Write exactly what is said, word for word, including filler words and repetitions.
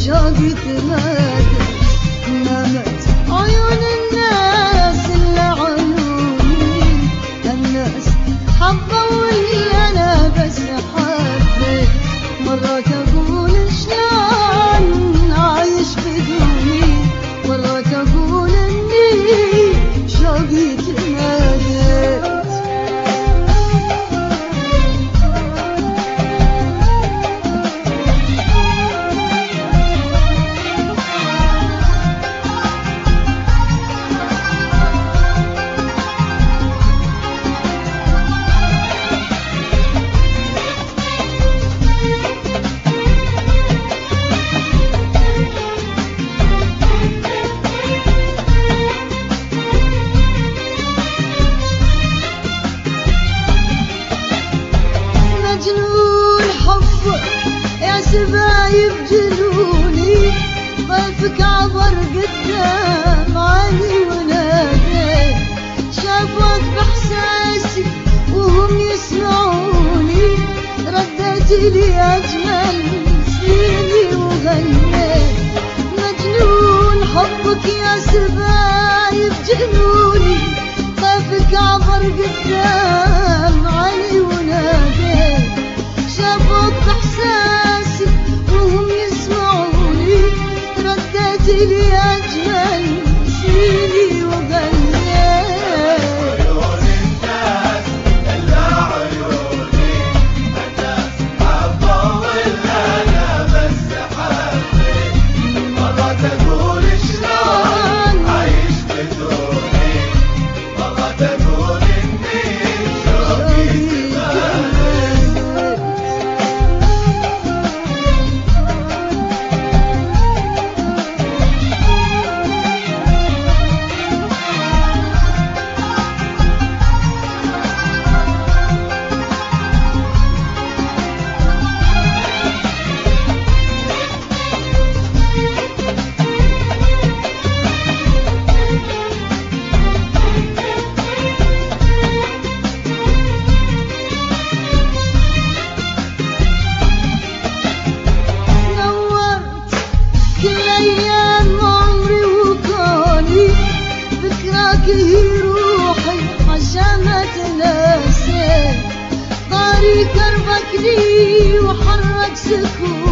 شوقي تمادى. نامت عيون الناس إلا عيوني، الناس حبوا واللي أنا بس حبيت. مرات أقول شلون عايش بدوني، مرات أقول إني شوقي تمادى. مجنون حبك يا سبايب جنوني، ضيفك عبر قدام عيني وناديت. شافوك بإحساسي وهم يسمعوني، رديت لي أجمل سنيني وغنيت. مجنون حبك يا سبايب جنوني، ضيفك عبر قدام عيني وناديت. شافوك بإحساسي وهم يسمعوني، رديت لي أجمل سنيني وغنيت. عيون الناس إلا عيوني، الناس حبوا ولا أنا بس حبيت. مرات أقول شلون عايش بدوني، مرات أقول إني شوقي تمادى. نورت كل أيام عمري وكوني، ذكراك هي روحي عشان ما تنسيت. طاري كربك لي وحرك سكوني،